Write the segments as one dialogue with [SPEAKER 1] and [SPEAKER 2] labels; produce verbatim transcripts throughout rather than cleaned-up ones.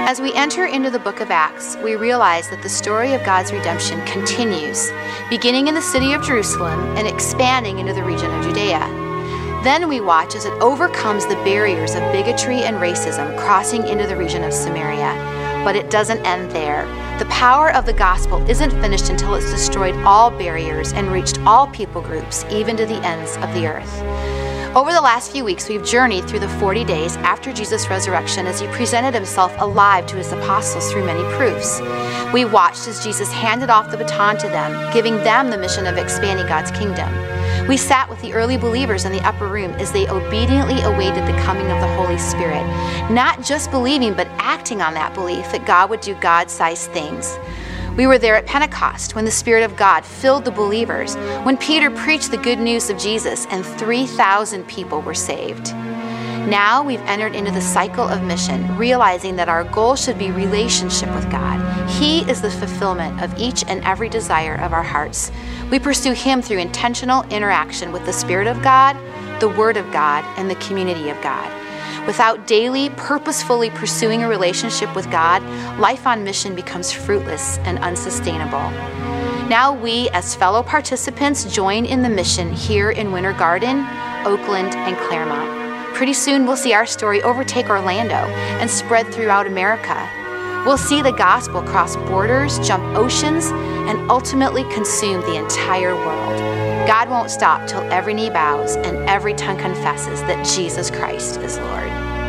[SPEAKER 1] As we enter into the book of Acts, we realize that the story of God's redemption continues, beginning in the city of Jerusalem and expanding into the region of Judea. Then we watch as it overcomes the barriers of bigotry and racism, crossing into the region of Samaria. But it doesn't end there. The power of the gospel isn't finished until it's destroyed all barriers and reached all people groups, even to the ends of the earth. Over the last few weeks, we've journeyed through the forty days after Jesus' resurrection as he presented himself alive to his apostles through many proofs. We watched as Jesus handed off the baton to them, giving them the mission of expanding God's kingdom. We sat with the early believers in the upper room as they obediently awaited the coming of the Holy Spirit, not just believing, but acting on that belief that God would do God-sized things. We were there at Pentecost when the Spirit of God filled the believers, when Peter preached the good news of Jesus and three thousand people were saved. Now we've entered into the cycle of mission, realizing that our goal should be relationship with God. He is the fulfillment of each and every desire of our hearts. We pursue Him through intentional interaction with the Spirit of God, the Word of God, and the community of God. Without daily, purposefully pursuing a relationship with God, life on mission becomes fruitless and unsustainable. Now we, as fellow participants, join in the mission here in Winter Garden, Oakland, and Claremont. Pretty soon we'll see our story overtake Orlando and spread throughout America. We'll see the gospel cross borders, jump oceans, and ultimately consume the entire world. God won't stop till every knee bows and every tongue confesses that Jesus Christ is Lord.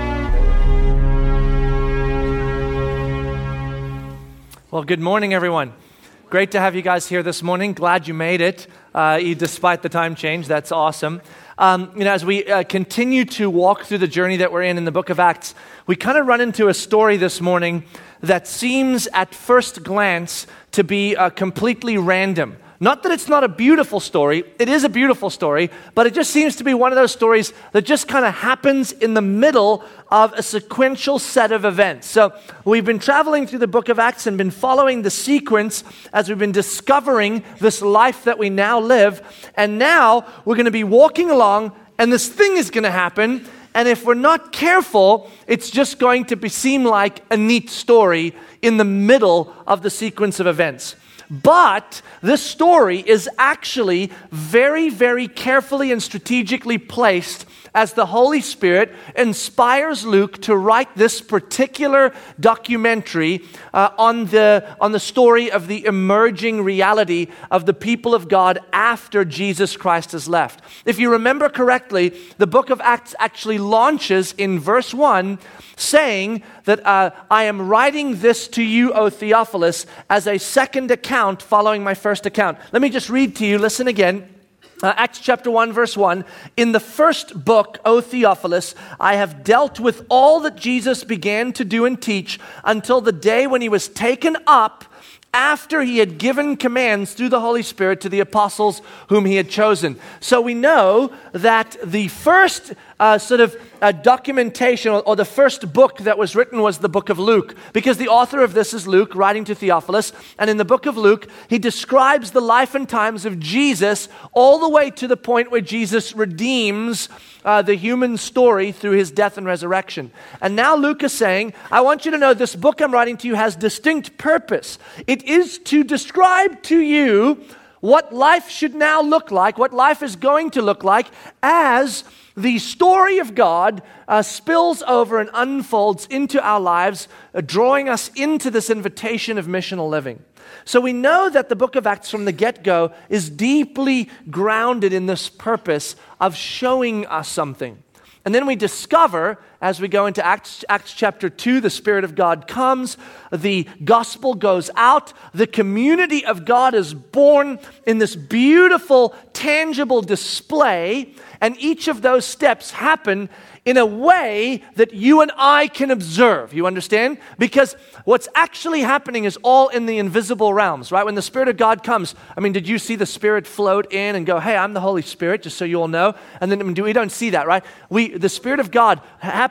[SPEAKER 2] Well, good morning, everyone. Great to have you guys here this morning. Glad you made it, uh, despite the time change. That's awesome. Um, you know, as we uh, continue to walk through the journey that we're in in the book of Acts, we kind of run into a story this morning that seems at first glance to be uh, completely random. Not that it's not a beautiful story, it is a beautiful story, but it just seems to be one of those stories that just kind of happens in the middle of a sequential set of events. So we've been traveling through the book of Acts and been following the sequence as we've been discovering this life that we now live. And now we're going to be walking along and this thing is going to happen. And if we're not careful, it's just going to be, seem like a neat story in the middle of the sequence of events. But this story is actually very, very carefully and strategically placed as the Holy Spirit inspires Luke to write this particular documentary uh, on the on the story of the emerging reality of the people of God after Jesus Christ has left. If you remember correctly, the book of Acts actually launches in verse one saying that uh, I am writing this to you, O Theophilus, as a second account following my first account. Let me just read to you, listen again. Uh, Acts chapter one, verse one, in the first book, O Theophilus, I have dealt with all that Jesus began to do and teach until the day when he was taken up after he had given commands through the Holy Spirit to the apostles whom he had chosen. So we know that the first uh, sort of uh, documentation or, or the first book that was written was the book of Luke, because the author of this is Luke, writing to Theophilus. And in the book of Luke, he describes the life and times of Jesus all the way to the point where Jesus redeems Uh, the human story through his death and resurrection. And now Luke is saying, I want you to know this book I'm writing to you has distinct purpose. It is to describe to you what life should now look like, what life is going to look like as the story of God uh, spills over and unfolds into our lives, uh, drawing us into this invitation of missional living. So we know that the book of Acts from the get-go is deeply grounded in this purpose of showing us something. And then we discover, as we go into Acts, Acts chapter two, the Spirit of God comes, the gospel goes out, the community of God is born in this beautiful, tangible display, and each of those steps happen in a way that you and I can observe. You understand? Because what's actually happening is all in the invisible realms, right? When the Spirit of God comes, I mean, did you see the Spirit float in and go, hey, I'm the Holy Spirit, just so you all know? And then I mean, we don't see that, right? We, the Spirit of God hap-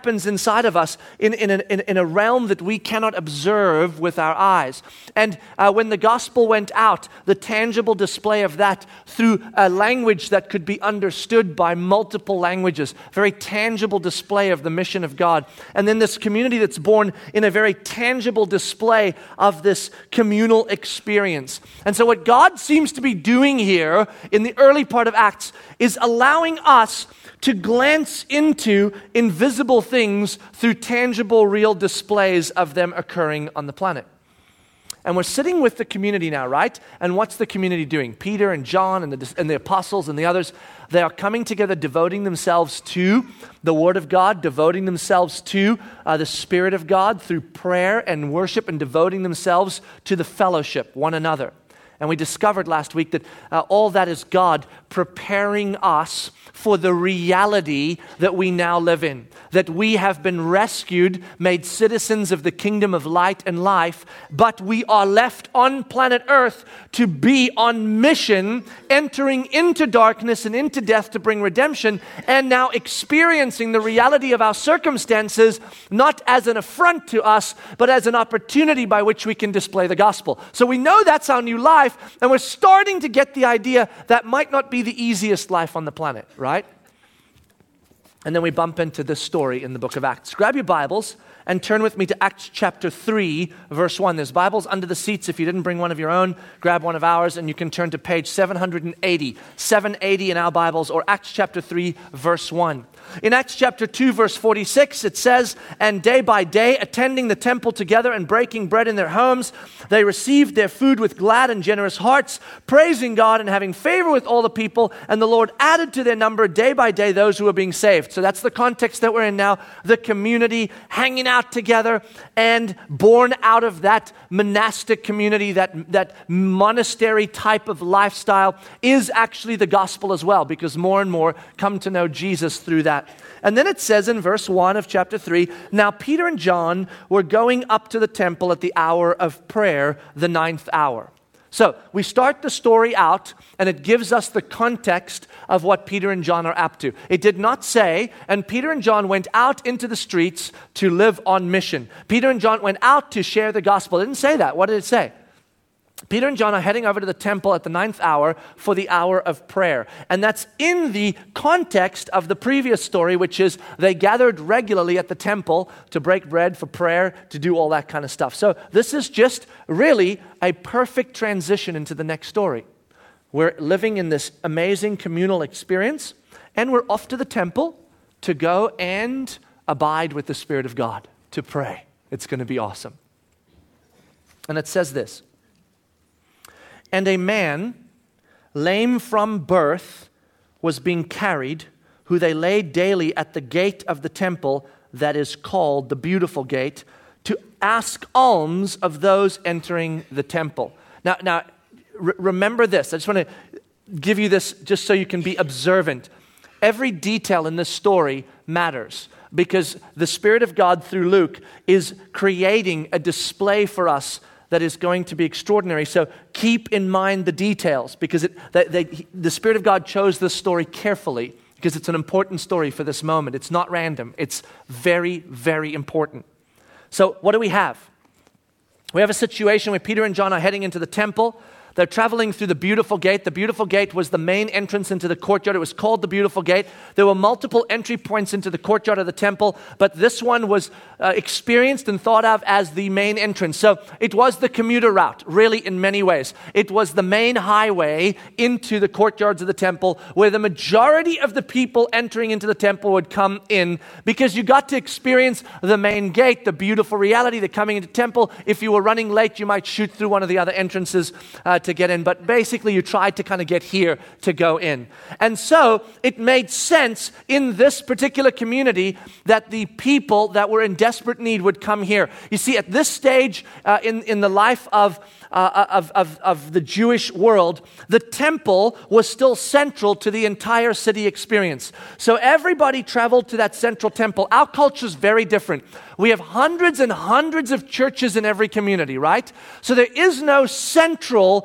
[SPEAKER 2] happens inside of us in, in, a, in, in a realm that we cannot observe with our eyes. And uh, when the gospel went out, the tangible display of that through a language that could be understood by multiple languages, very tangible display of the mission of God. And then this community that's born in a very tangible display of this communal experience. And so what God seems to be doing here in the early part of Acts is allowing us to glance into invisible things through tangible, real displays of them occurring on the planet. And we're sitting with the community now, right? And what's the community doing? Peter and John and the, and the apostles and the others, they are coming together, devoting themselves to the Word of God, devoting themselves to uh, the Spirit of God through prayer and worship, and devoting themselves to the fellowship, one another. And we discovered last week that uh, all that is God preparing us for the reality that we now live in. That we have been rescued, made citizens of the kingdom of light and life, but we are left on planet Earth to be on mission, entering into darkness and into death to bring redemption, and now experiencing the reality of our circumstances, not as an affront to us, but as an opportunity by which we can display the gospel. So we know that's our new life, and we're starting to get the idea that might not be the easiest life on the planet, right? And then we bump into this story in the book of Acts. Grab your Bibles and turn with me to Acts chapter three, verse one. There's Bibles under the seats. If you didn't bring one of your own, grab one of ours, and you can turn to page seven eighty. seven eighty in our Bibles, or Acts chapter three, verse one. In Acts chapter two, verse forty-six, it says, "And day by day, attending the temple together and breaking bread in their homes, they received their food with glad and generous hearts, praising God and having favor with all the people. And the Lord added to their number day by day those who were being saved." So that's the context that we're in now. The community hanging out together, and born out of that monastic community, that, that monastery type of lifestyle, is actually the gospel as well, because more and more come to know Jesus through that. And then it says in verse one of chapter three, "Now Peter and John were going up to the temple at the hour of prayer, the ninth hour." So we start the story out, and it gives us the context of what Peter and John are up to. It did not say, "And Peter and John went out into the streets to live on mission." Peter and John went out to share the gospel. It didn't say that. What did it say? Peter and John are heading over to the temple at the ninth hour for the hour of prayer. And that's in the context of the previous story, which is they gathered regularly at the temple to break bread, for prayer, to do all that kind of stuff. So this is just really a perfect transition into the next story. We're living in this amazing communal experience, and we're off to the temple to go and abide with the Spirit of God, to pray. It's going to be awesome. And it says this, "And a man, lame from birth, was being carried, who they laid daily at the gate of the temple, that is called the Beautiful Gate, to ask alms of those entering the temple." Now, now re- remember this. I just want to give you this just so you can be observant. Every detail in this story matters, because the Spirit of God through Luke is creating a display for us that is going to be extraordinary. So keep in mind the details, because it, they, they, the Spirit of God chose this story carefully, because it's an important story for this moment. It's not random. It's very, very important. So what do we have? We have a situation where Peter and John are heading into the temple. They're traveling through the Beautiful Gate. The Beautiful Gate was the main entrance into the courtyard. It was called the Beautiful Gate. There were multiple entry points into the courtyard of the temple, but this one was uh, experienced and thought of as the main entrance. So it was the commuter route, really, in many ways. It was the main highway into the courtyards of the temple, where the majority of the people entering into the temple would come in, because you got to experience the main gate, the beautiful reality, the coming into temple. If you were running late, you might shoot through one of the other entrances uh, to get in, but basically you tried to kind of get here to go in. And so it made sense in this particular community that the people that were in desperate need would come here. You see, at this stage uh, in, in the life of, uh, of, of, of the Jewish world, the temple was still central to the entire city experience. So everybody traveled to that central temple. Our culture is very different. We have hundreds and hundreds of churches in every community, right? So there is no central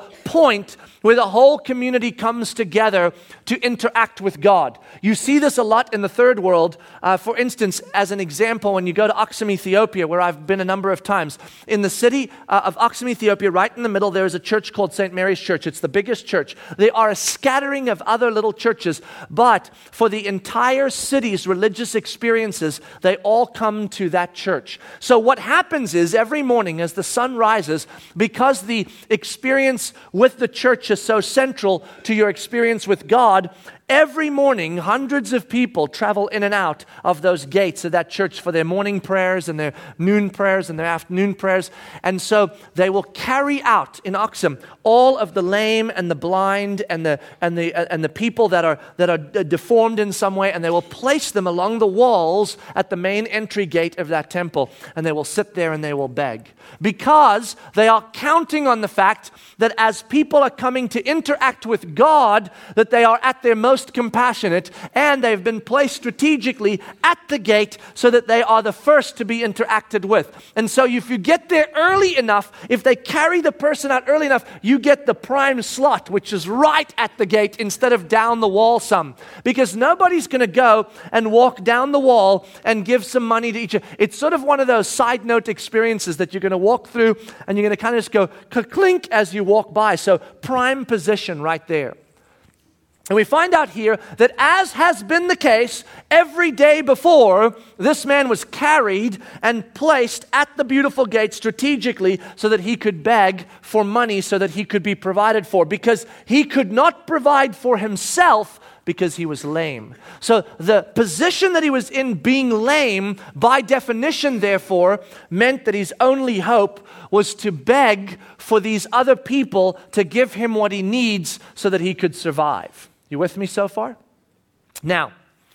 [SPEAKER 2] point where the whole community comes together to interact with God. You see this a lot in the third world. Uh, for instance, as an example, when you go to Axum, Ethiopia, where I've been a number of times, in the city uh, of Axum, Ethiopia, right in the middle, there is a church called Saint Mary's Church. It's the biggest church. They are a scattering of other little churches, but for the entire city's religious experiences, they all come to that church. So what happens is every morning as the sun rises, because the experience with the church is so central to your experience with God, every morning, hundreds of people travel in and out of those gates of that church for their morning prayers and their noon prayers and their afternoon prayers. And so they will carry out in Axum all of the lame and the blind and the and the uh, and the people that are that are deformed in some way, and they will place them along the walls at the main entry gate of that temple, and they will sit there and they will beg, because they are counting on the fact that as people are coming to interact with God, that they are at their most compassionate, and they've been placed strategically at the gate so that they are the first to be interacted with. And so if you get there early enough, if they carry the person out early enough, you get the prime slot, which is right at the gate instead of down the wall some. Because nobody's going to go and walk down the wall and give some money to each other. It's sort of one of those side note experiences that you're going to walk through and you're going to kind of just go clink as you walk by. So prime position right there. And we find out here that, as has been the case every day before, this man was carried and placed at the beautiful gate strategically so that he could beg for money so that he could be provided for, because he could not provide for himself because he was lame. So the position that he was in, being lame, by definition, therefore, meant that his only hope was to beg for these other people to give him what he needs so that he could survive. You with me so far? Now,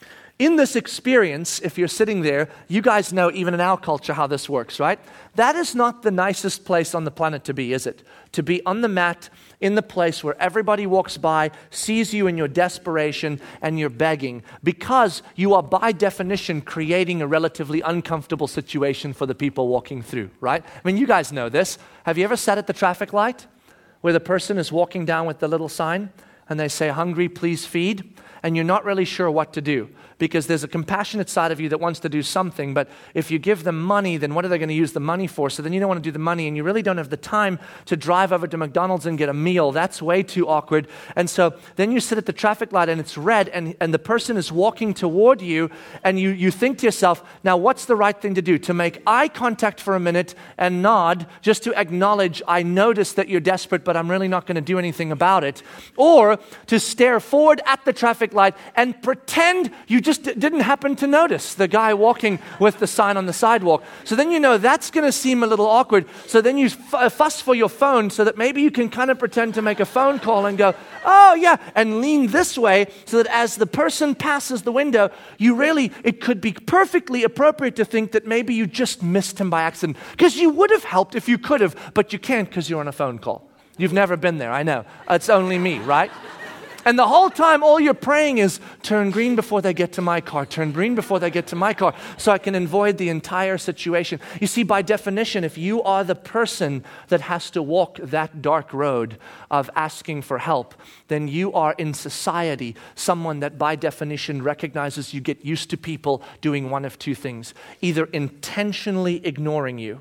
[SPEAKER 2] in this experience, if you're sitting there, you guys know even in our culture how this works, right? That is not the nicest place on the planet to be, is it? To be on the mat in the place where everybody walks by, sees you in your desperation, and you're begging, because you are by definition creating a relatively uncomfortable situation for the people walking through, right? I mean, you guys know this. Have you ever sat at the traffic light where the person is walking down with the little sign and they say, "Hungry, please feed," and you're not really sure what to do, because there's a compassionate side of you that wants to do something, but if you give them money, then what are they going to use the money for? So then you don't want to do the money, and you really don't have the time to drive over to McDonald's and get a meal. That's way too awkward. And so then you sit at the traffic light and it's red, and, and the person is walking toward you, and you, you think to yourself, now what's the right thing to do? To make eye contact for a minute and nod, just to acknowledge, I notice that you're desperate, but I'm really not going to do anything about it. Or to stare forward at the traffic light and pretend you just d- didn't happen to notice the guy walking with the sign on the sidewalk. So then you know that's going to seem a little awkward. So then you f- fuss for your phone so that maybe you can kind of pretend to make a phone call and go, "Oh yeah," and lean this way so that as the person passes the window, you really, it could be perfectly appropriate to think that maybe you just missed him by accident, because you would have helped if you could have, but you can't because you're on a phone call. You've never been there, I know. It's only me, right? And the whole time, all you're praying is, turn green before they get to my car, turn green before they get to my car, so I can avoid the entire situation. You see, by definition, if you are the person that has to walk that dark road of asking for help, then you are in society someone that by definition recognizes you get used to people doing one of two things: either intentionally ignoring you,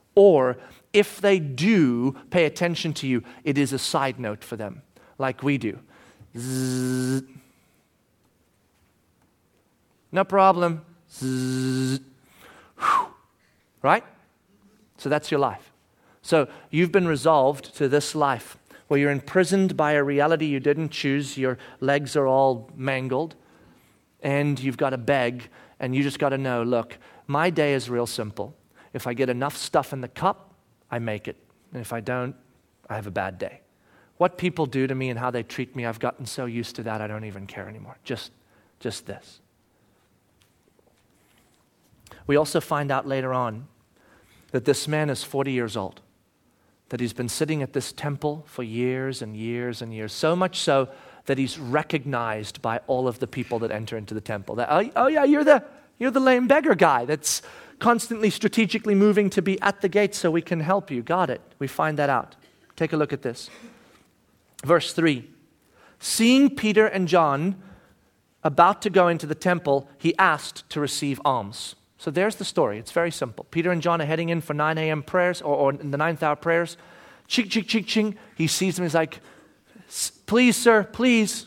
[SPEAKER 2] or if they do pay attention to you, it is a side note for them, like we do. Zzz. No problem. Zzz. Right? So that's your life. So you've been resolved to this life where you're imprisoned by a reality you didn't choose. Your legs are all mangled, and you've got to beg, and you just got to know, look, my day is real simple. If I get enough stuff in the cup, I make it. And if I don't, I have a bad day. What people do to me and how they treat me, I've gotten so used to that I don't even care anymore. Just, just this. We also find out later on that this man is forty years old, that he's been sitting at this temple for years and years and years, so much so that he's recognized by all of the people that enter into the temple. That, oh, oh yeah, you're the, you're the lame beggar guy that's constantly strategically moving to be at the gate so we can help you. Got it. We find that out. Take a look at this. Verse three, seeing Peter and John about to go into the temple, he asked to receive alms. So there's the story. It's very simple. Peter and John are heading in for nine a.m. prayers, or, or in the ninth hour prayers. Ching, ching, ching, ching. He sees them. He's like, please, sir, please.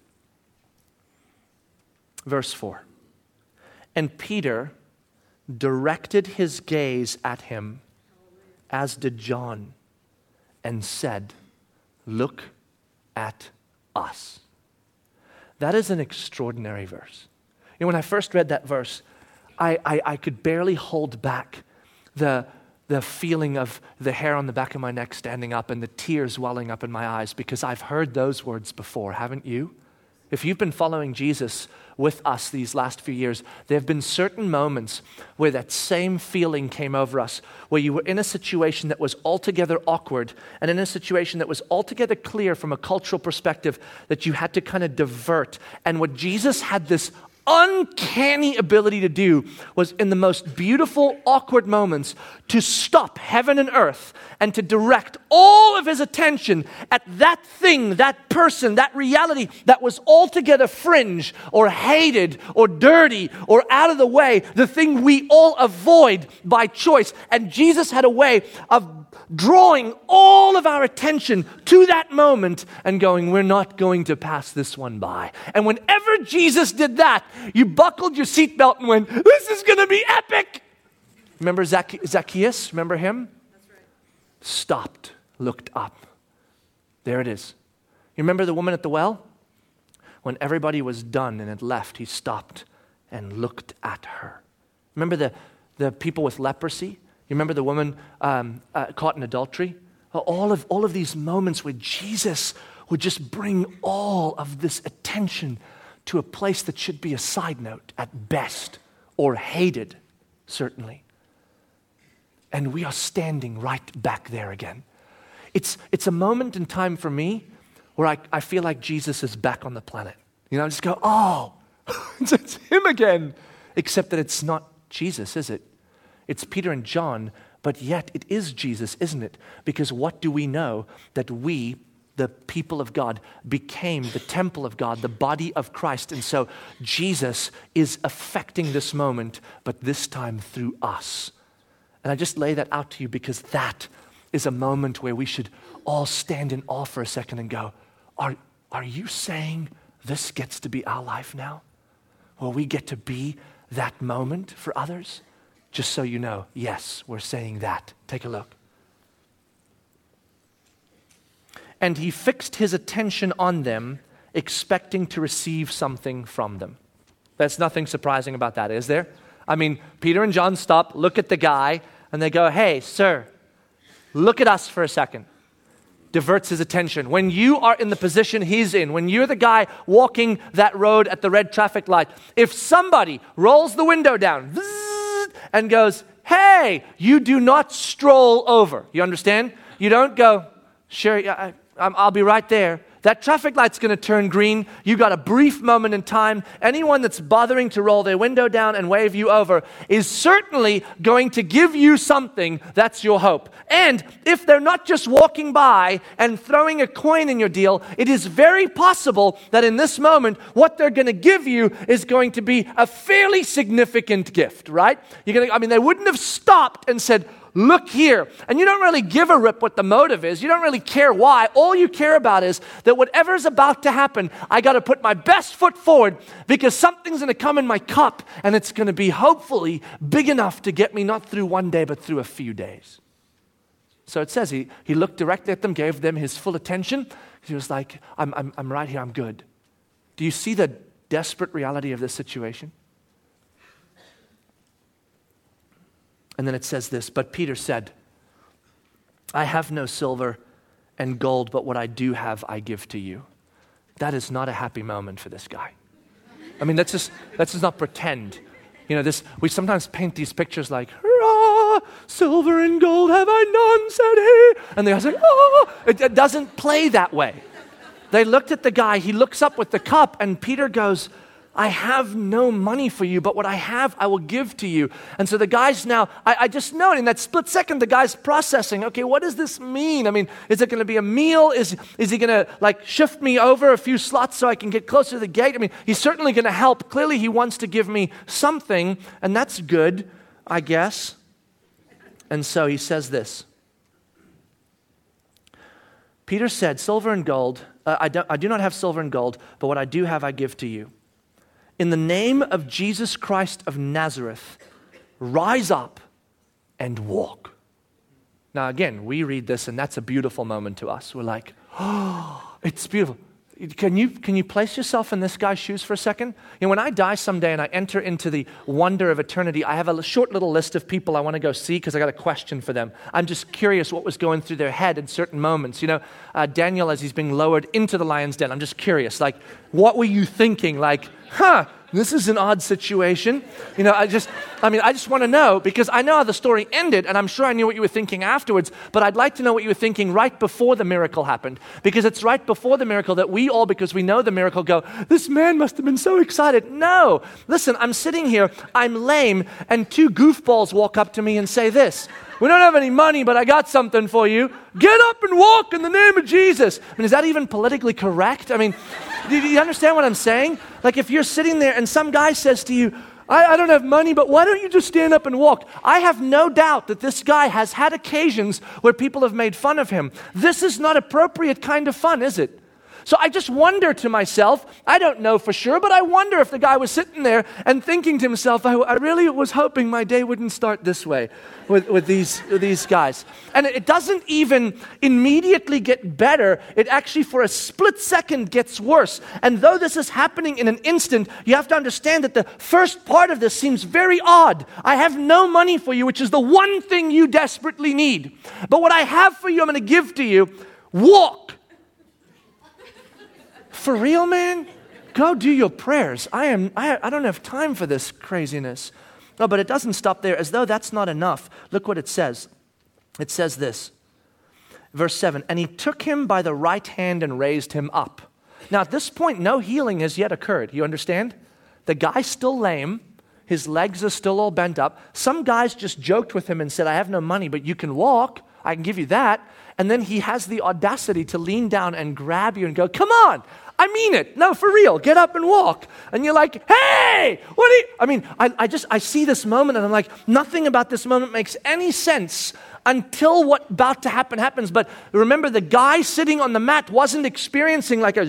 [SPEAKER 2] Verse four. And Peter directed his gaze at him, as did John, and said, look at us. That is an extraordinary verse. You know, when I first read that verse, I, I, I could barely hold back the, the feeling of the hair on the back of my neck standing up and the tears welling up in my eyes, because I've heard those words before, haven't you? If you've been following Jesus with us these last few years, there have been certain moments where that same feeling came over us, where you were in a situation that was altogether awkward and in a situation that was altogether clear from a cultural perspective that you had to kind of divert. And what Jesus had this uncanny ability to do was, in the most beautiful, awkward moments, to stop heaven and earth and to direct all of his attention at that thing, that person, that reality that was altogether fringe or hated or dirty or out of the way, the thing we all avoid by choice. And Jesus had a way of drawing all of our attention to that moment and going, we're not going to pass this one by. And whenever Jesus did that, you buckled your seatbelt and went, this is going to be epic. Remember Zacche- Zacchaeus? Remember him?
[SPEAKER 3] That's right.
[SPEAKER 2] Stopped, looked up. There it is. You remember the woman at the well? When everybody was done and had left, he stopped and looked at her. Remember the, the people with leprosy? You remember the woman um, uh, caught in adultery? All of, all of these moments where Jesus would just bring all of this attention to a place that should be a side note at best, or hated, certainly. And we are standing right back there again. It's, it's a moment in time for me where I, I feel like Jesus is back on the planet. You know, I just go, oh, it's, it's him again. Except that it's not Jesus, is it? It's Peter and John, but yet it is Jesus, isn't it? Because what do we know? That we, the people of God, became the temple of God, the body of Christ. And so Jesus is affecting this moment, but this time through us. And I just lay that out to you because that is a moment where we should all stand in awe for a second and go, are, are you saying this gets to be our life now? Will we get to be that moment for others? Just so you know, yes, we're saying that. Take a look. And he fixed his attention on them, expecting to receive something from them. There's nothing surprising about that, is there? I mean, Peter and John stop, look at the guy, and they go, hey, sir, look at us for a second. Diverts his attention. When you are in the position he's in, when you're the guy walking that road at the red traffic light, if somebody rolls the window down, and goes, hey, you do not stroll over. You understand? You don't go, sure, I, I'll be right there. That traffic light's going to turn green. You got a brief moment in time. Anyone that's bothering to roll their window down and wave you over is certainly going to give you something. That's your hope. And if they're not just walking by and throwing a coin in your deal, it is very possible that in this moment, what they're going to give you is going to be a fairly significant gift, right? You're going to, I mean, they wouldn't have stopped and said, look here. And you don't really give a rip what the motive is. You don't really care why. All you care about is that whatever's about to happen, I got to put my best foot forward because something's going to come in my cup and it's going to be hopefully big enough to get me not through one day, but through a few days. So it says he, he looked directly at them, gave them his full attention. He was like, I'm, I'm, I'm right here. I'm good. Do you see the desperate reality of this situation? And then it says this, but Peter said, I have no silver and gold, but what I do have, I give to you. That is not a happy moment for this guy. I mean, let's just, let's just not pretend. You know, this, we sometimes paint these pictures like, hurrah, silver and gold have I none, said he. And the guy's like, oh, it, it doesn't play that way. They looked at the guy, he looks up with the cup, and Peter goes, I have no money for you, but what I have, I will give to you. And so the guy's now, I, I just know in that split second, the guy's processing, okay, what does this mean? I mean, is it going to be a meal? Is, is he going to like shift me over a few slots so I can get closer to the gate? I mean, he's certainly going to help. Clearly, he wants to give me something, and that's good, I guess. And so he says this. Peter said, silver and gold, uh, I, do, I do not have silver and gold, but what I do have, I give to you. In the name of Jesus Christ of Nazareth, rise up and walk. Now again, we read this and that's a beautiful moment to us. We're like, oh, it's beautiful. Can you, can you place yourself in this guy's shoes for a second? You know, when I die someday and I enter into the wonder of eternity, I have a short little list of people I want to go see because I got a question for them. I'm just curious what was going through their head in certain moments. You know, uh, Daniel, as he's being lowered into the lion's den, I'm just curious, like, what were you thinking? Like, huh, this is an odd situation. You know, I just, I mean, I just want to know because I know how the story ended and I'm sure I knew what you were thinking afterwards, but I'd like to know what you were thinking right before the miracle happened because it's right before the miracle that we all, because we know the miracle, go, this man must have been so excited. No, listen, I'm sitting here, I'm lame, and two goofballs walk up to me and say this, we don't have any money, but I got something for you. Get up and walk in the name of Jesus. I mean, is that even politically correct? I mean, do you understand what I'm saying? Like if you're sitting there and some guy says to you, I, I don't have money, but why don't you just stand up and walk? I have no doubt that this guy has had occasions where people have made fun of him. This is not appropriate kind of fun, is it? So I just wonder to myself, I don't know for sure, but I wonder if the guy was sitting there and thinking to himself, I, I really was hoping my day wouldn't start this way with, with, these, with these guys. And it doesn't even immediately get better. It actually for a split second gets worse. And though this is happening in an instant, you have to understand that the first part of this seems very odd. I have no money for you, which is the one thing you desperately need. But what I have for you, I'm going to give to you. Walk. For real, man? Go do your prayers. I am. I, I don't have time for this craziness. No, but it doesn't stop there. As though that's not enough. Look what it says. It says this. Verse seven, and he took him by the right hand and raised him up. Now at this point, no healing has yet occurred. You understand? The guy's still lame. His legs are still all bent up. Some guys just joked with him and said, I have no money, but you can walk. I can give you that. And then he has the audacity to lean down and grab you and go, come on. I mean it. No, for real. Get up and walk. And you're like, hey, what are you? I mean, I, I just, I see this moment and I'm like, nothing about this moment makes any sense until what about to happen happens. But remember, the guy sitting on the mat wasn't experiencing like a,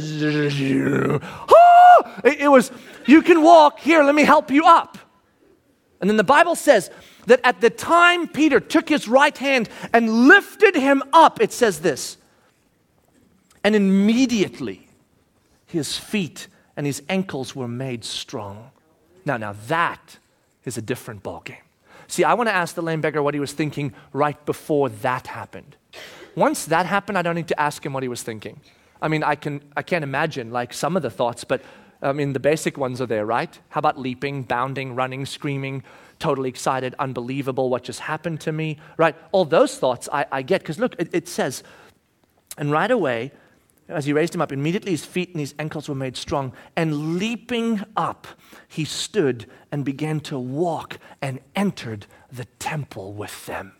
[SPEAKER 2] oh! it, it was, you can walk. Here, let me help you up. And then the Bible says that at the time Peter took his right hand and lifted him up, it says this, and immediately his feet and his ankles were made strong. Now, now that is a different ballgame. See, I want to ask the lame beggar what he was thinking right before that happened. Once that happened, I don't need to ask him what he was thinking. I mean, I can I can't imagine like some of the thoughts, but I mean, the basic ones are there, right? How about leaping, bounding, running, screaming, totally excited, unbelievable, what just happened to me, right? All those thoughts I, I get, because look, it, it says, and right away, as he raised him up, immediately his feet and his ankles were made strong, and leaping up, he stood and began to walk and entered the temple with them.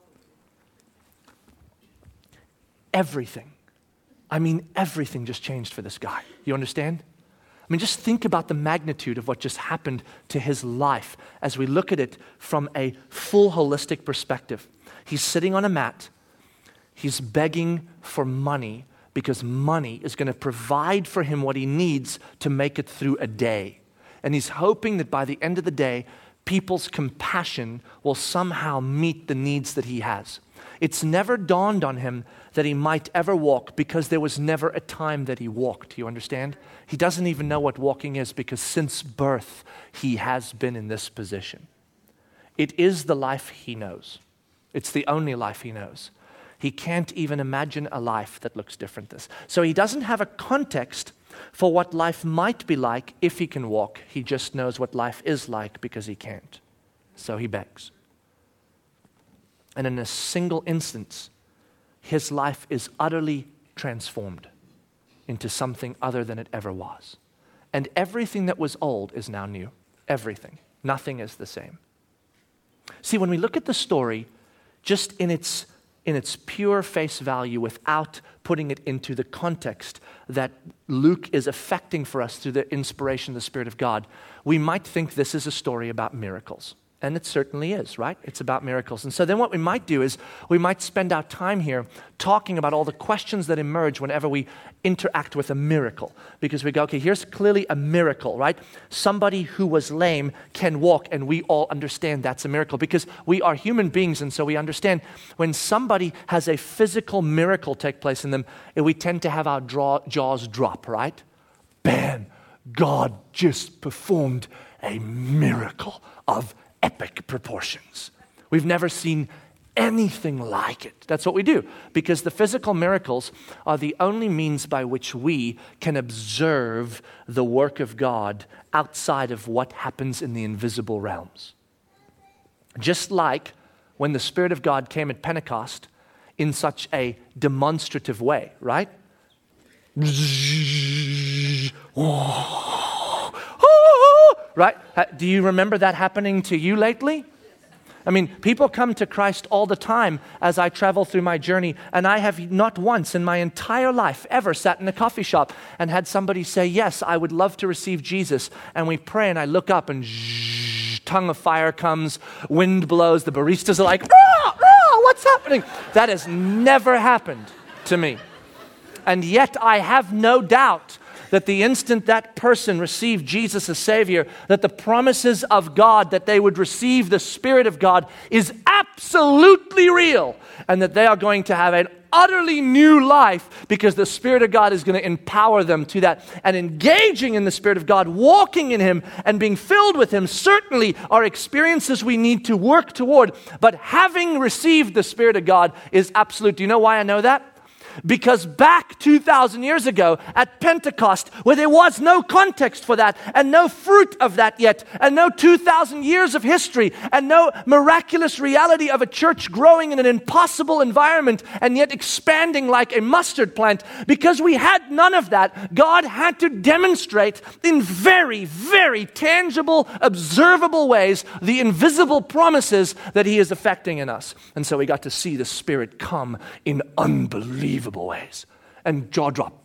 [SPEAKER 2] Everything, I mean everything just changed for this guy. You understand? I mean, just think about the magnitude of what just happened to his life as we look at it from a full holistic perspective. He's sitting on a mat. He's begging for money because money is going to provide for him what he needs to make it through a day. And he's hoping that by the end of the day, people's compassion will somehow meet the needs that he has. It's never dawned on him that he might ever walk because there was never a time that he walked. You understand? He doesn't even know what walking is because since birth, he has been in this position. It is the life he knows. It's the only life he knows. He can't even imagine a life that looks different this. So he doesn't have a context for what life might be like if he can walk. He just knows what life is like because he can't. So he begs. And in a single instance, his life is utterly transformed into something other than it ever was. and everything that was old is now new. Everything. Nothing is the same. See, when we look at the story, just in its in its pure face value, without putting it into the context that Luke is affecting for us through the inspiration of the Spirit of God, we might think this is a story about miracles. And it certainly is, right? It's about miracles. And so then what we might do is we might spend our time here talking about all the questions that emerge whenever we interact with a miracle. Because we go, okay, here's clearly a miracle, right? Somebody who was lame can walk, and we all understand that's a miracle because we are human beings, and so we understand when somebody has a physical miracle take place in them, we tend to have our draw, jaws drop, right? Bam! God just performed a miracle of epic proportions. We've never seen anything like it. That's what we do, because the physical miracles are the only means by which we can observe the work of God outside of what happens in the invisible realms. Just like when the Spirit of God came at Pentecost in such a demonstrative way, right? Right? Do you remember that happening to you lately? I mean, people come to Christ all the time as I travel through my journey, and I have not once in my entire life ever sat in a coffee shop and had somebody say, yes, I would love to receive Jesus. And we pray, and I look up, and zzz, tongue of fire comes, wind blows, the baristas are like, rah, rah, what's happening? That has never happened to me. And yet I have no doubt that the instant that person received Jesus as Savior, that the promises of God, that they would receive the Spirit of God, is absolutely real, and that they are going to have an utterly new life because the Spirit of God is going to empower them to that. And engaging in the Spirit of God, walking in Him, and being filled with Him certainly are experiences we need to work toward. But having received the Spirit of God is absolute. Do you know why I know that? Because back two thousand years ago at Pentecost, where there was no context for that and no fruit of that yet, and no two thousand years of history and no miraculous reality of a church growing in an impossible environment and yet expanding like a mustard plant, because we had none of that, God had to demonstrate in very, very tangible, observable ways the invisible promises that He is effecting in us. And so we got to see the Spirit come in unbelievable ways and jaw drop.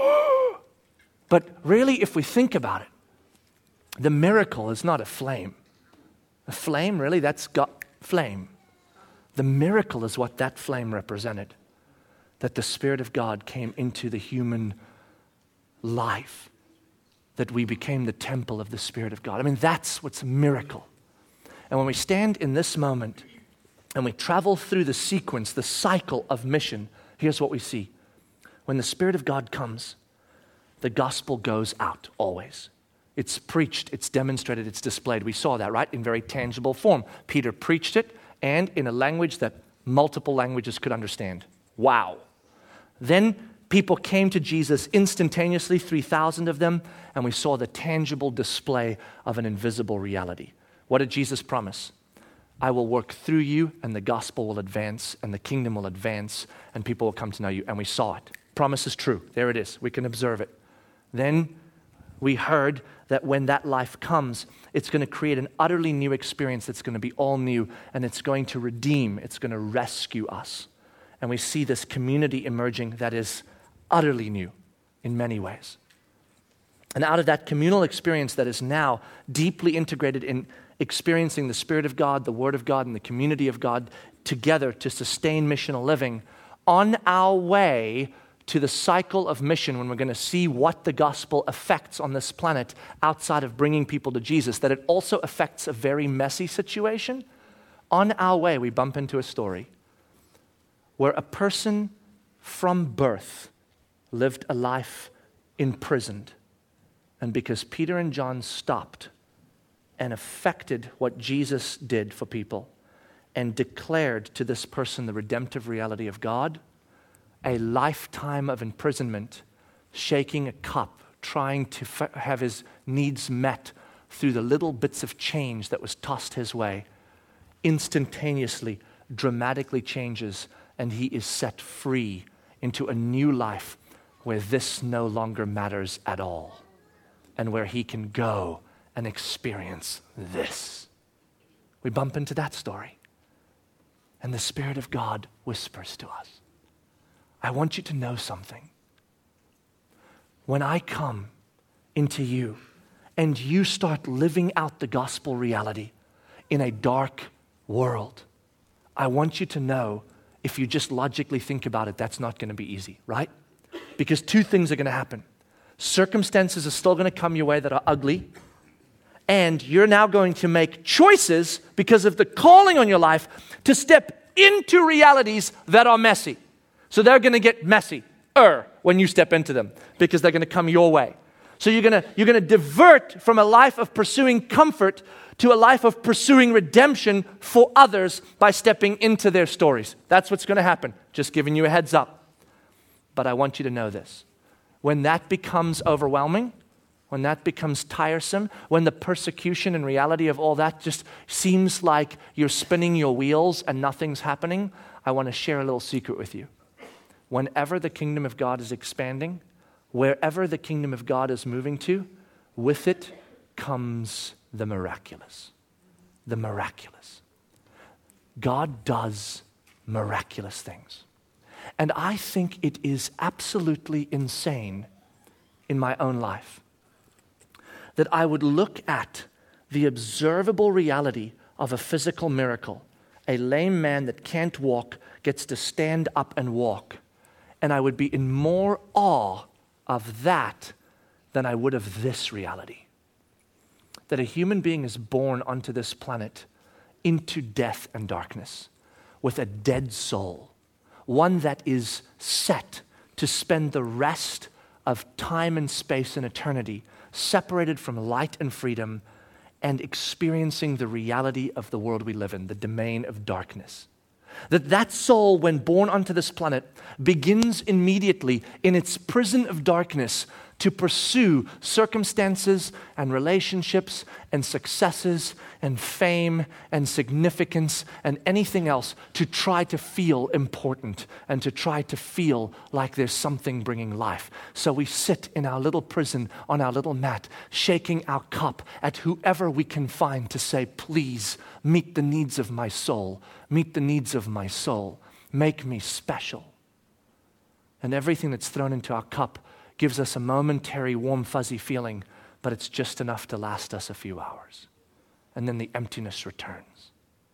[SPEAKER 2] But really, if we think about it, the miracle is not a flame. A flame, really, that's got flame. The miracle is what that flame represented. That the Spirit of God came into the human life. That we became the temple of the Spirit of God. I mean, that's what's a miracle. And when we stand in this moment and we travel through the sequence, the cycle of mission, here's what we see. When the Spirit of God comes, the gospel goes out always. It's preached, it's demonstrated, it's displayed. We saw that, right? In very tangible form. Peter preached it, and in a language that multiple languages could understand. Wow. Then people came to Jesus instantaneously, three thousand of them, and we saw the tangible display of an invisible reality. What did Jesus promise? I will work through you, and the gospel will advance, and the kingdom will advance, and people will come to know you. And we saw it. Promise is true. There it is. We can observe it. Then we heard that when that life comes, it's going to create an utterly new experience that's going to be all new, and it's going to redeem. It's going to rescue us. And we see this community emerging that is utterly new in many ways. And out of that communal experience that is now deeply integrated in experiencing the Spirit of God, the Word of God, and the community of God together to sustain missional living, on our way to the cycle of mission, when we're going to see what the gospel affects on this planet outside of bringing people to Jesus, that it also affects a very messy situation. On our way, we bump into a story where a person from birth lived a life imprisoned. And because Peter and John stopped and affected what Jesus did for people and declared to this person the redemptive reality of God, a lifetime of imprisonment, shaking a cup, trying to f- have his needs met through the little bits of change that was tossed his way, instantaneously, dramatically changes, and he is set free into a new life where this no longer matters at all. and where he can go and experience this. We bump into that story. And the Spirit of God whispers to us, I want you to know something. When I come into you and you start living out the gospel reality in a dark world, I want you to know, if you just logically think about it, that's not going to be easy, right? Because two things are going to happen. Circumstances are still going to come your way that are ugly, and you're now going to make choices because of the calling on your life to step into realities that are messy. So they're going to get messy-er when you step into them because they're going to come your way. So you're going to you're going to divert from a life of pursuing comfort to a life of pursuing redemption for others by stepping into their stories. That's what's going to happen. Just giving you a heads up. But I want you to know this. When that becomes overwhelming, when that becomes tiresome, when the persecution and reality of all that just seems like you're spinning your wheels and nothing's happening, I want to share a little secret with you. Whenever the kingdom of God is expanding, wherever the kingdom of God is moving to, with it comes the miraculous. The miraculous. God does miraculous things. And I think it is absolutely insane in my own life that I would look at the observable reality of a physical miracle. A lame man that can't walk gets to stand up and walk. And I would be in more awe of that than I would of this reality. That a human being is born onto this planet into death and darkness with a dead soul, one that is set to spend the rest of time and space and eternity separated from light and freedom and experiencing the reality of the world we live in, the domain of darkness. That that soul, when born onto this planet, begins immediately in its prison of darkness to pursue circumstances and relationships and successes and fame and significance and anything else to try to feel important and to try to feel like there's something bringing life. So we sit in our little prison on our little mat, shaking our cup at whoever we can find to say, please meet the needs of my soul, meet the needs of my soul, make me special. And everything that's thrown into our cup gives us a momentary warm, fuzzy feeling, but it's just enough to last us a few hours. And then the emptiness returns.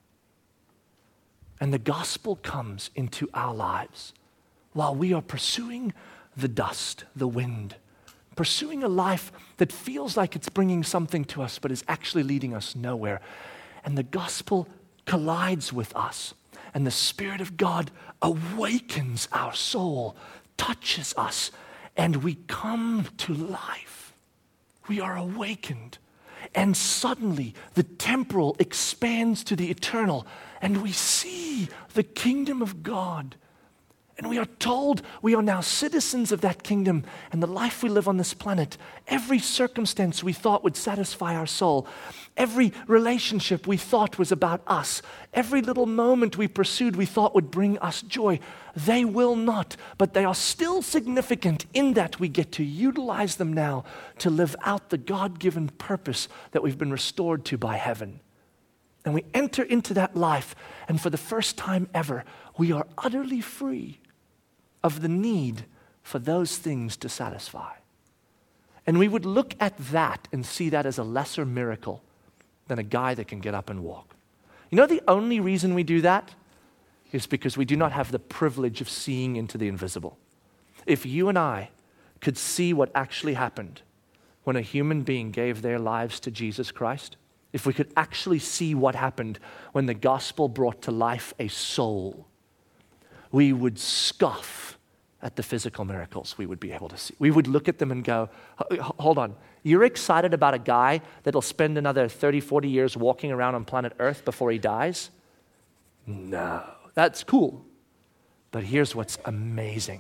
[SPEAKER 2] And the gospel comes into our lives while we are pursuing the dust, the wind, pursuing a life that feels like it's bringing something to us, but is actually leading us nowhere. And the gospel collides with us, and the Spirit of God awakens our soul, touches us, and we come to life. We are awakened. And suddenly the temporal expands to the eternal. And we see the kingdom of God. And we are told we are now citizens of that kingdom. And the life we live on this planet, every circumstance we thought would satisfy our soul, every relationship we thought was about us, every little moment we pursued we thought would bring us joy, they will not, but they are still significant in that we get to utilize them now to live out the God-given purpose that we've been restored to by heaven. And we enter into that life, and for the first time ever, we are utterly free of the need for those things to satisfy. And we would look at that and see that as a lesser miracle than a guy that can get up and walk. You know the only reason we do that is because we do not have the privilege of seeing into the invisible. If you and I could see what actually happened when a human being gave their lives to Jesus Christ, if we could actually see what happened when the gospel brought to life a soul, we would scoff at the physical miracles we would be able to see. We would look at them and go, hold on, you're excited about a guy that'll spend another thirty, forty years walking around on planet Earth before he dies? No, that's cool. But here's what's amazing,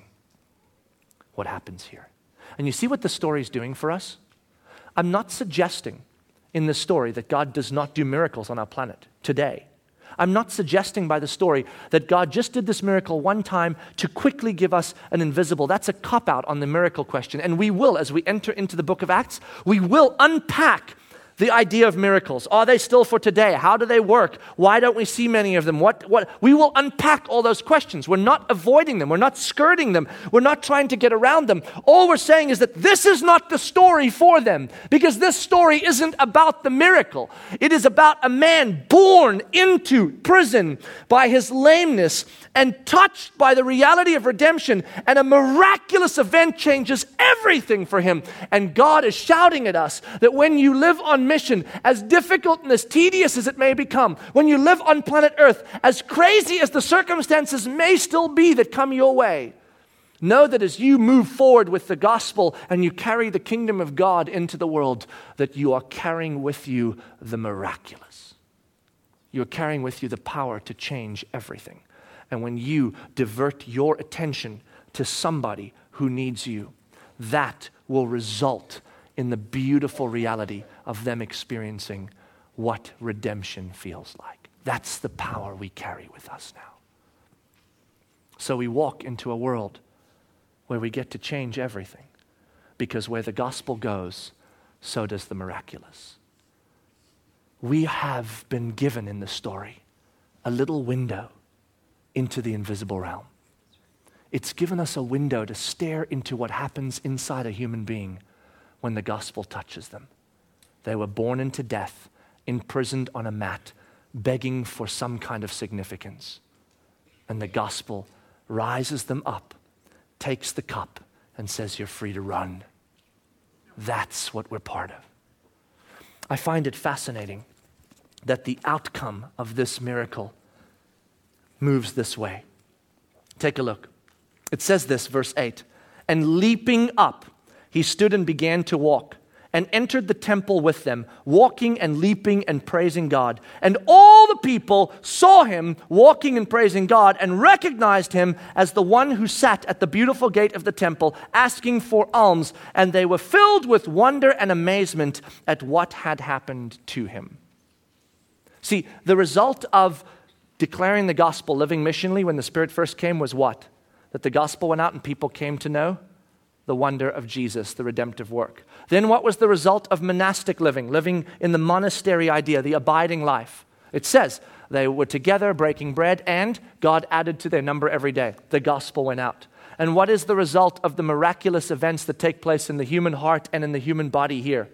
[SPEAKER 2] what happens here. And you see what the story is doing for us? I'm not suggesting in the story that God does not do miracles on our planet today. I'm not suggesting by the story that God just did this miracle one time to quickly give us an invisible. That's a cop-out on the miracle question. And we will, as we enter into the book of Acts, we will unpack the idea of miracles. Are they still for today? How do they work? Why don't we see many of them? What, what? We will unpack all those questions. We're not avoiding them. We're not skirting them. We're not trying to get around them. All we're saying is that this is not the story for them, because this story isn't about the miracle. It is about a man born into prison by his lameness and touched by the reality of redemption, and a miraculous event changes everything for him. And God is shouting at us that when you live on mission, as difficult and as tedious as it may become, when you live on planet Earth, as crazy as the circumstances may still be that come your way, know that as you move forward with the gospel and you carry the kingdom of God into the world, that you are carrying with you the miraculous. You're carrying with you the power to change everything. And when you divert your attention to somebody who needs you, that will result in the beautiful reality of them experiencing what redemption feels like. That's the power we carry with us now. So we walk into a world where we get to change everything, because where the gospel goes, so does the miraculous. We have been given in the story a little window into the invisible realm. It's given us a window to stare into what happens inside a human being when the gospel touches them. They were born into death, imprisoned on a mat, begging for some kind of significance. And the gospel rises them up, takes the cup, and says, you're free to run. That's what we're part of. I find it fascinating that the outcome of this miracle moves this way. Take a look. It says this, verse eight, and leaping up, he stood and began to walk, and entered the temple with them, walking and leaping and praising God. And all the people saw him walking and praising God, and recognized him as the one who sat at the beautiful gate of the temple, asking for alms. And they were filled with wonder and amazement at what had happened to him. See, the result of declaring the gospel, living missionally when the Spirit first came, was what? That the gospel went out and people came to know the wonder of Jesus, the redemptive work. Then what was the result of monastic living, living in the monastery idea, the abiding life? It says they were together breaking bread, and God added to their number every day. The gospel went out. And what is the result of the miraculous events that take place in the human heart and in the human body here?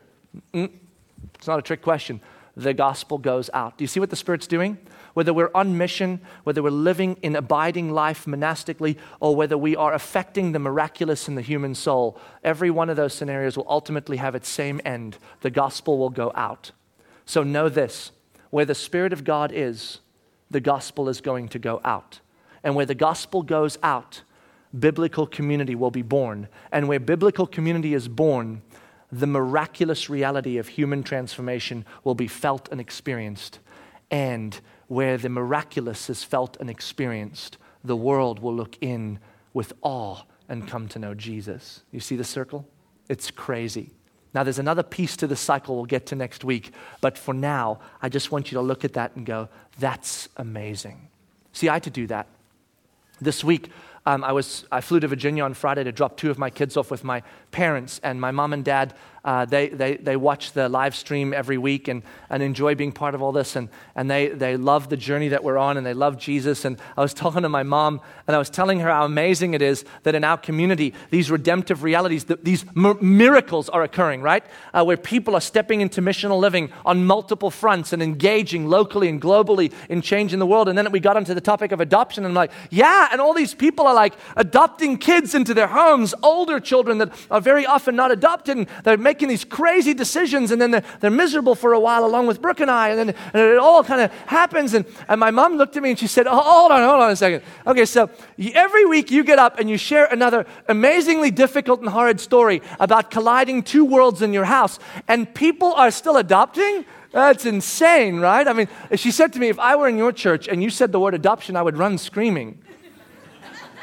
[SPEAKER 2] It's not a trick question. The gospel goes out. Do you see what the Spirit's doing? Whether we're on mission, whether we're living in abiding life monastically, or whether we are affecting the miraculous in the human soul, every one of those scenarios will ultimately have its same end. The gospel will go out. So know this, where the Spirit of God is, the gospel is going to go out. And where the gospel goes out, biblical community will be born. And where biblical community is born, the miraculous reality of human transformation will be felt and experienced. And where the miraculous is felt and experienced, the world will look in with awe and come to know Jesus. You see the circle? It's crazy. Now, there's another piece to the cycle we'll get to next week. But for now, I just want you to look at that and go, that's amazing. See, I had to do that. This week, um, I was I flew to Virginia on Friday to drop two of my kids off with my parents, and my mom and dad, uh, they, they they watch the live stream every week and, and enjoy being part of all this, and, and they, they love the journey that we're on, and they love Jesus. And I was talking to my mom, and I was telling her how amazing it is that in our community, these redemptive realities, the, these m- miracles are occurring, right? Uh, where people are stepping into missional living on multiple fronts and engaging locally and globally in changing the world. And then we got onto the topic of adoption, and I'm like, yeah, and all these people are like adopting kids into their homes, older children that are very often not adopted, and they're making these crazy decisions, and then they're, they're miserable for a while along with Brooke and I, and then and it all kind of happens. And, and my mom looked at me and she said, oh, hold on, hold on a second. Okay, so every week you get up and you share another amazingly difficult and horrid story about colliding two worlds in your house, and people are still adopting? That's insane, right? I mean, she said to me, if I were in your church and you said the word adoption, I would run screaming.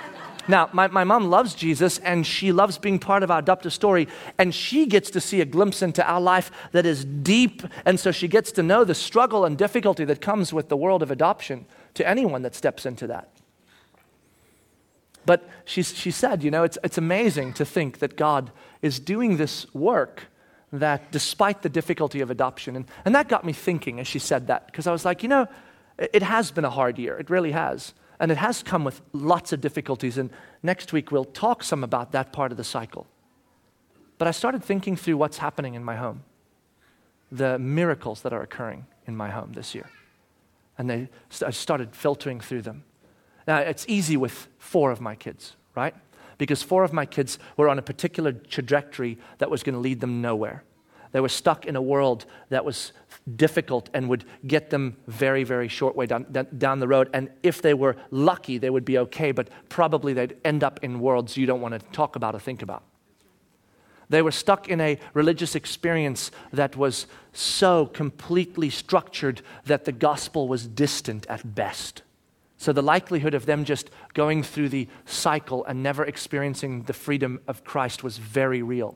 [SPEAKER 2] Now, my, my mom loves Jesus, and she loves being part of our adoptive story, and she gets to see a glimpse into our life that is deep, and so she gets to know the struggle and difficulty that comes with the world of adoption to anyone that steps into that. But she, she said, you know, it's, it's amazing to think that God is doing this work that despite the difficulty of adoption, and, and that got me thinking as she said that, because I was like, you know, it, it has been a hard year, it really has. And it has come with lots of difficulties, and next week we'll talk some about that part of the cycle. But I started thinking through what's happening in my home, the miracles that are occurring in my home this year. And they, I started filtering through them. Now, it's easy with four of my kids, right? Because four of my kids were on a particular trajectory that was going to lead them nowhere. They were stuck in a world that was difficult and would get them very, very short way down, down the road. And if they were lucky, they would be okay, but probably they'd end up in worlds you don't want to talk about or think about. They were stuck in a religious experience that was so completely structured that the gospel was distant at best. So the likelihood of them just going through the cycle and never experiencing the freedom of Christ was very real.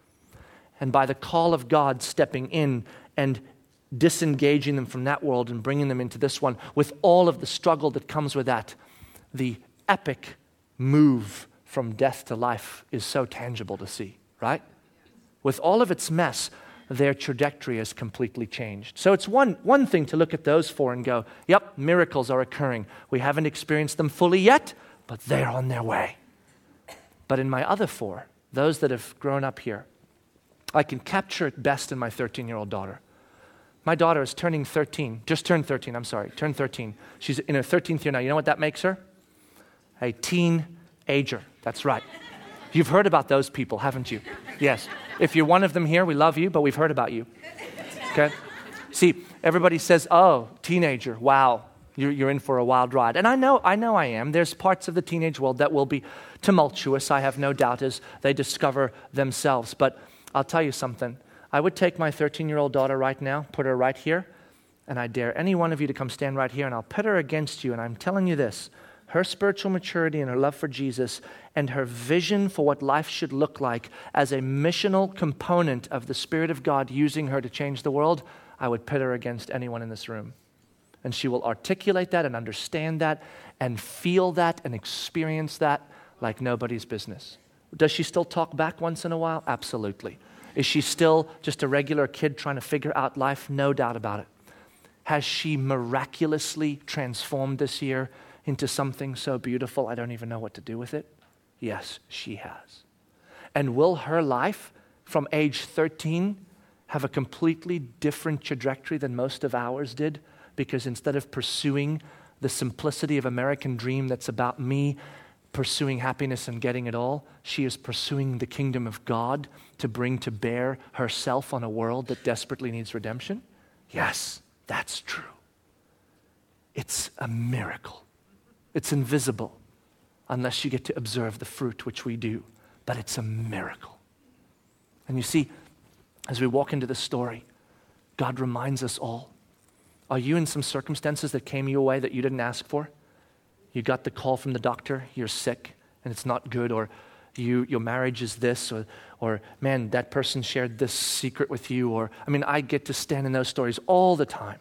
[SPEAKER 2] And by the call of God stepping in and disengaging them from that world and bringing them into this one, with all of the struggle that comes with that, the epic move from death to life is so tangible to see, right? With all of its mess, their trajectory has completely changed. So it's one, one thing to look at those four and go, yep, miracles are occurring. We haven't experienced them fully yet, but they're on their way. But in my other four, those that have grown up here, I can capture it best in my thirteen-year-old daughter. My daughter is turning thirteen, just turned thirteen, I'm sorry, turned thirteen. She's in her thirteenth year now. You know what that makes her? A teen-ager. That's right. You've heard about those people, haven't you? Yes. If you're one of them here, we love you, but we've heard about you. Okay? See, everybody says, oh, teenager, wow, you're, you're in for a wild ride. And I know, I know I am. There's parts of the teenage world that will be tumultuous, I have no doubt, as they discover themselves. But I'll tell you something. I would take my thirteen-year-old daughter right now, put her right here, and I dare any one of you to come stand right here, and I'll pit her against you, and I'm telling you this, her spiritual maturity and her love for Jesus and her vision for what life should look like as a missional component of the Spirit of God using her to change the world, I would pit her against anyone in this room. And she will articulate that and understand that and feel that and experience that like nobody's business. Does she still talk back once in a while? Absolutely. Is she still just a regular kid trying to figure out life? No doubt about it. Has she miraculously transformed this year into something so beautiful I don't even know what to do with it? Yes, she has. And will her life from age thirteen have a completely different trajectory than most of ours did? Because instead of pursuing the simplicity of American dream that's about me pursuing happiness and getting it all, she is pursuing the kingdom of God to bring to bear herself on a world that desperately needs redemption? Yes, that's true. It's a miracle. It's invisible unless you get to observe the fruit, which we do, but it's a miracle. And you see, as we walk into this story, God reminds us all, are you in some circumstances that came your way that you didn't ask for? You got the call from the doctor, you're sick, and it's not good, or you, your marriage is this, or, or man, that person shared this secret with you, or, I mean, I get to stand in those stories all the time.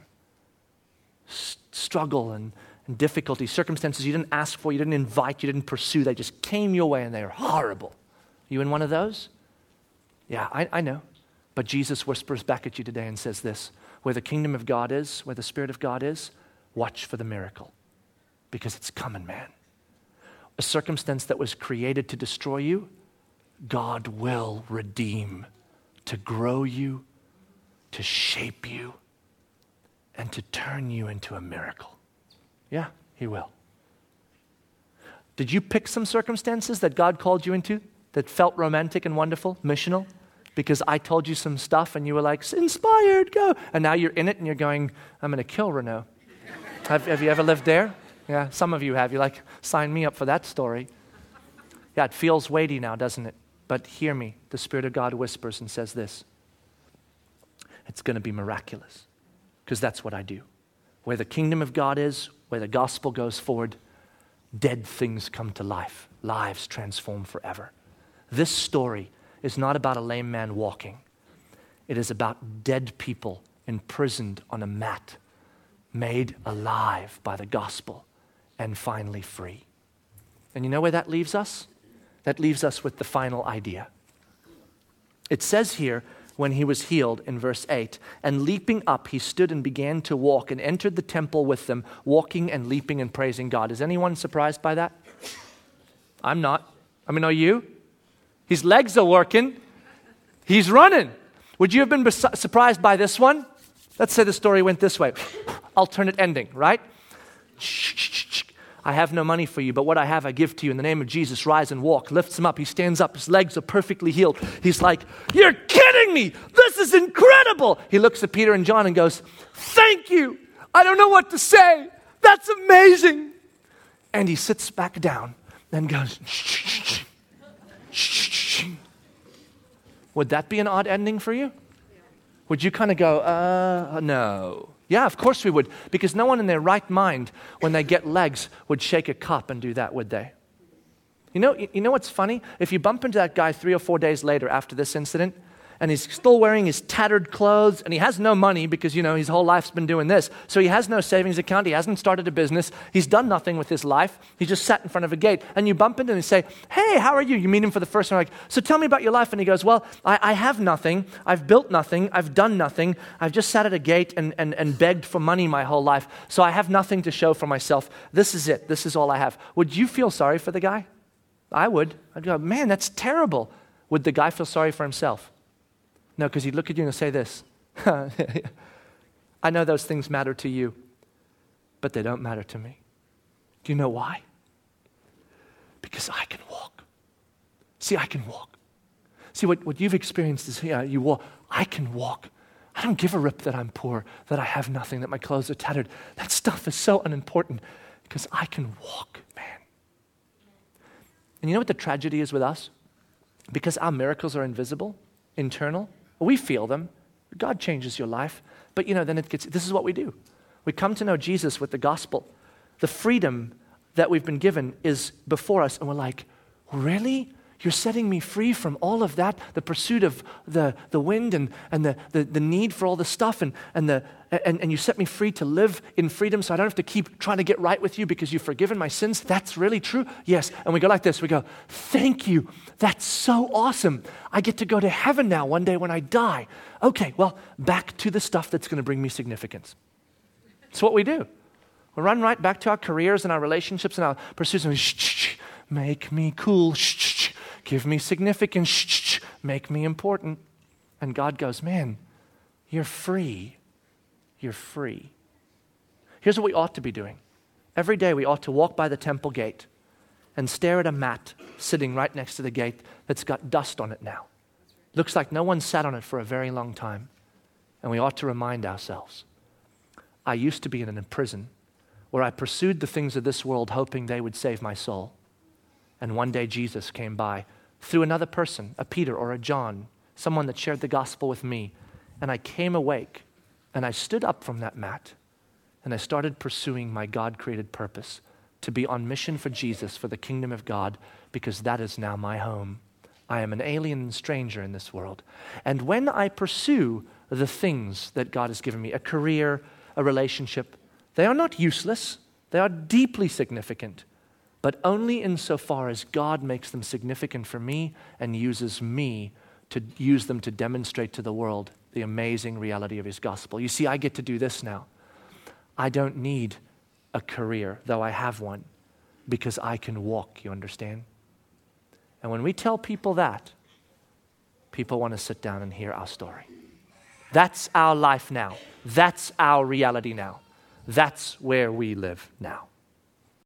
[SPEAKER 2] S- struggle and, and difficulty, circumstances you didn't ask for, you didn't invite, you didn't pursue, they just came your way and they are horrible. You in one of those? Yeah, I, I know. But Jesus whispers back at you today and says this, where the kingdom of God is, where the Spirit of God is, watch for the miracle. Because it's coming, man. A circumstance that was created to destroy you, God will redeem to grow you, to shape you, and to turn you into a miracle. Yeah, He will. Did you pick some circumstances that God called you into that felt romantic and wonderful, missional? Because I told you some stuff and you were like, inspired, go. And now you're in it and you're going, I'm going to kill Renault. have, have you ever lived there? Yeah, some of you have. You're like, sign me up for that story. Yeah, it feels weighty now, doesn't it? But hear me. The Spirit of God whispers and says this. It's going to be miraculous. Because that's what I do. Where the kingdom of God is, where the gospel goes forward, dead things come to life, lives transformed forever. This story is not about a lame man walking. It is about dead people imprisoned on a mat, made alive by the gospel, and finally free. And you know where that leaves us? That leaves us with the final idea. It says here, when he was healed in verse eight, and leaping up, he stood and began to walk and entered the temple with them, walking and leaping and praising God. Is anyone surprised by that? I'm not. I mean, are you? His legs are working. He's running. Would you have been bes- surprised by this one? Let's say the story went this way. Alternate ending, right? I have no money for you, but what I have I give to you. In the name of Jesus, rise and walk. Lifts him up. He stands up. His legs are perfectly healed. He's like, you're kidding me. This is incredible. He looks at Peter and John and goes, thank you. I don't know what to say. That's amazing. And he sits back down and goes, shh, shh, shh, shh. Would that be an odd ending for you? Would you kind of go, uh, no. Yeah, of course we would, because no one in their right mind, when they get legs, would shake a cup and do that, would they? You know, you know what's funny? If you bump into that guy three or four days later after this incident, and he's still wearing his tattered clothes, and he has no money because, you know, his whole life's been doing this. So he has no savings account. He hasn't started a business. He's done nothing with his life. He just sat in front of a gate. And you bump into him and say, hey, how are you? You meet him for the first time. Like, so tell me about your life. And he goes, well, I, I have nothing. I've built nothing. I've done nothing. I've just sat at a gate and, and, and begged for money my whole life. So I have nothing to show for myself. This is it. This is all I have. Would you feel sorry for the guy? I would. I'd go, man, that's terrible. Would the guy feel sorry for himself? No, because he'd look at you and say this. I know those things matter to you, but they don't matter to me. Do you know why? Because I can walk. See, I can walk. See, what, what you've experienced is, yeah, you walk. I can walk. I don't give a rip that I'm poor, that I have nothing, that my clothes are tattered. That stuff is so unimportant because I can walk, man. And you know what the tragedy is with us? Because our miracles are invisible, internal, we feel them. God changes your life. But, you know, then it gets, this is what we do. We come to know Jesus with the gospel. The freedom that we've been given is before us, and we're like, really? You're setting me free from all of that, the pursuit of the, the wind and, and the, the, the need for all the stuff, and, and, the, and, and you set me free to live in freedom so I don't have to keep trying to get right with you because you've forgiven my sins. That's really true? Yes. And we go like this. We go, thank you. That's so awesome. I get to go to heaven now one day when I die. Okay, well, back to the stuff that's going to bring me significance. It's what we do. We run right back to our careers and our relationships and our pursuits. And shh, shh, shh, make me cool. Shh, shh, shh. Give me significance, shh, shh, shh, make me important. And God goes, man, you're free. You're free. Here's what we ought to be doing. Every day we ought to walk by the temple gate and stare at a mat sitting right next to the gate that's got dust on it now. Looks like no one sat on it for a very long time. And we ought to remind ourselves, I used to be in a prison where I pursued the things of this world hoping they would save my soul. And one day Jesus came by through another person, a Peter or a John, someone that shared the gospel with me. And I came awake and I stood up from that mat and I started pursuing my God-created purpose to be on mission for Jesus, for the kingdom of God, because that is now my home. I am an alien and stranger in this world. And when I pursue the things that God has given me, a career, a relationship, they are not useless. They are deeply significant. But only insofar as God makes them significant for me and uses me to use them to demonstrate to the world the amazing reality of his gospel. You see, I get to do this now. I don't need a career, though I have one, because I can walk, you understand? And when we tell people that, people want to sit down and hear our story. That's our life now. That's our reality now. That's where we live now.